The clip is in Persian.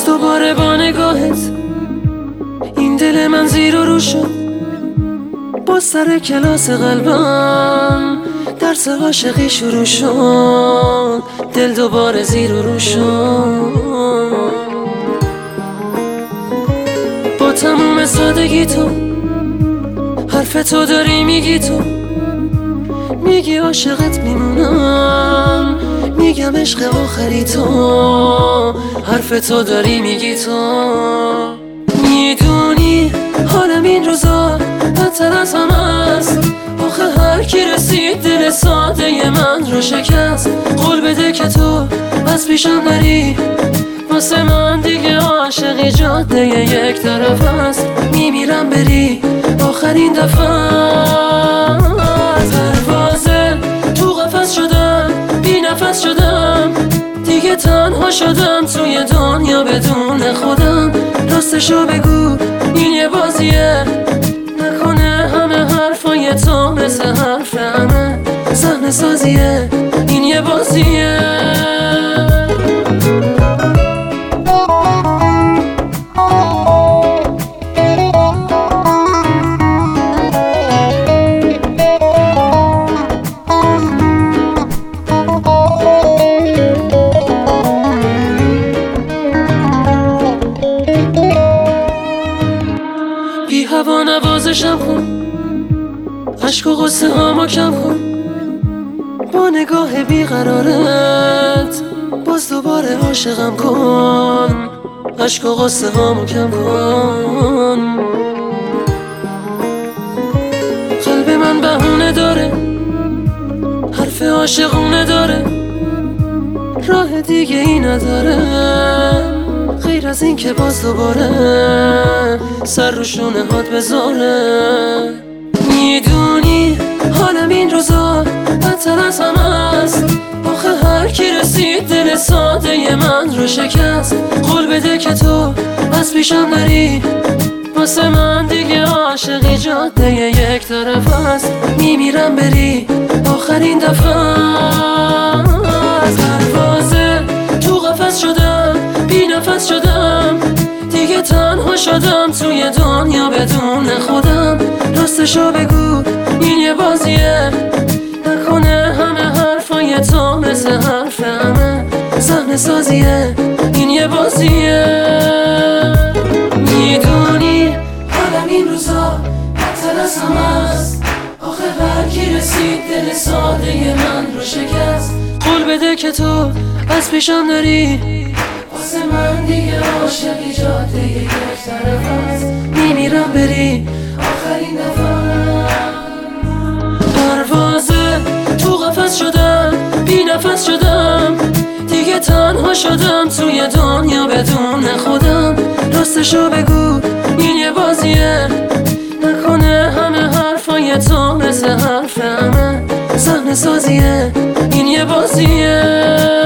باز دوباره با نگاهت این دل من زیر و رو شد. باز سر کلاس قلبم درس عاشقی شروع شد. دل دوباره زیر و رو شد. با تموم سادگی تو حرف تو داری میگی، تو میگی عاشقت میمونم، میگم عشق آخری تو. حرف تو داری میگی، تو میدونی حالم این روزا بدتر از همه است. آخه هر کی رسید دل ساده من رو شکست. قول بده که تو از پیشم نری، واسه من دیگه عاشقی جاده یک طرف است. میمیرم بری آخرین دفعه. پروازه تو قفس شدم، بی نفس شدم، دیگه تنها شدم توی دنیا بدون خودم. راستشو بگو این یه بازیه، نکنه همه حرفای تو مثل حرف همه صحنه سازیه. این یه بازیه. بی هوا نوازشم کن، عشق و غصه هامو کم کن. با نگاه بیقرارت باز دوباره عاشقم کن. عشق و غصه هامو کم کن. قلب من بهونه داره، حرف عاشقونه داره، راه دیگه ای نداره غیر از این که باز دوباره سر رو شونه هات بذاره. میدونی حالم این روزا بدتر از همه است. آخه هر کی رسید دل ساده من رو شکست. قول بده که تو از پیشم نری، واسه من دیگه عاشقی جاده یک طرف است. میمیرم بری آخرین دفعه. پروازه تو قفس شدم، بی نفس شدم، دیگه تنها شدم توی دنیا بدون خودم. راستشو بگو این یه بازیه، نکنه همه حرفای تو مثل حرف همه صحنه سازیه. این یه بازیه. میدونی حالم این روزا بدتر از همه است. آخه هر کی رسید دل ساده من رو شکست. قول بده که تو از پیشم نری، واسه من دیگه عاشقی جاده یک طرف است. میمیرم بری آخرین دفعه. پروازه تو قفس شدم، بی نفس شدم، دیگه تنها شدم توی دنیا بدون خودم. راستشو بگو این یه بازیه، نکنه همه حرفای تو مثل حرف همه صحنه سازیه. این یه بازیه.